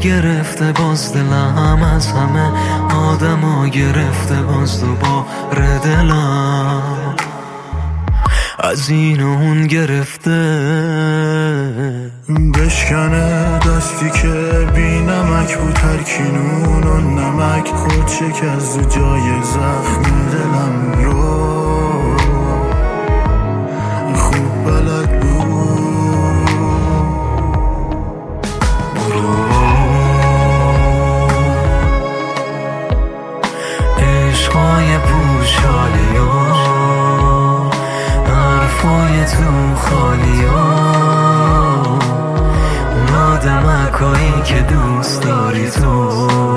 گرفته باز دلم از همه آدما گرفته باز دوباره دلم از این و اون گرفته. بشکنه دستی که بی نمک بود ترکینون و نمک خود شکست جای زخم دلم رو خوب بلد بود. برو عشقای پوشالی و حرفای تو خالی و اونا دمکایی که دوست داری تو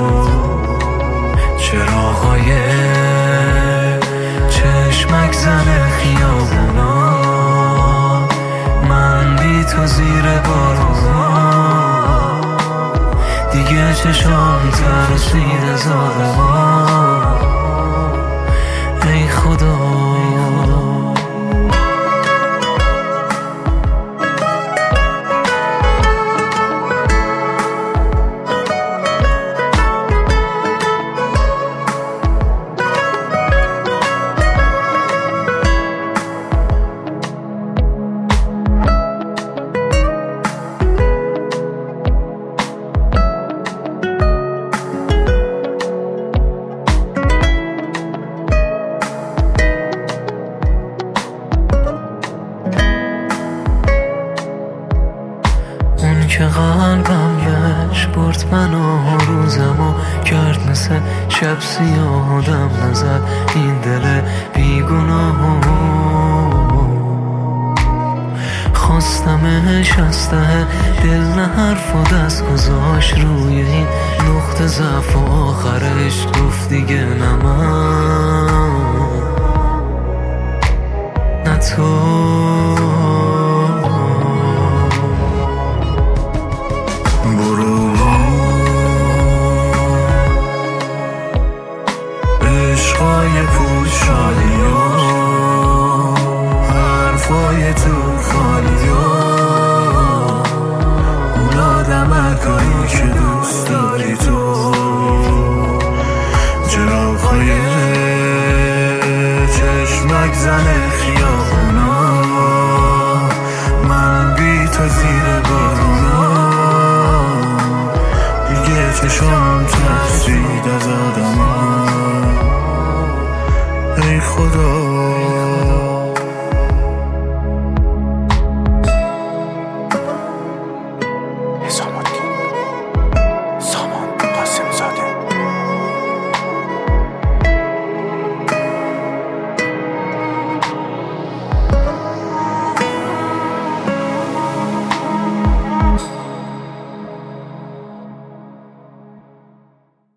چراغای چشمک زن خیابونا من بی تو زیر بارونا دیگه چشام ترسیده زاده ما ای خدا. که قلبم بهش برد منو روزمو کرد مثل شب سیاه آدم نزد این دل بیگناهو خواستمش از ته دل نه حرف و دست گذاشت روی این نقطه ضعف و آخرش گفت دیگه نه من نه تو. عشقای پوشالی و حرفای تو خالی و اونا دمکایی که دوست داری تو چراغهای چشمک زن خیابونا من بی تو زیر بارونا دیگه چشام ترسید از آدما ای خدا.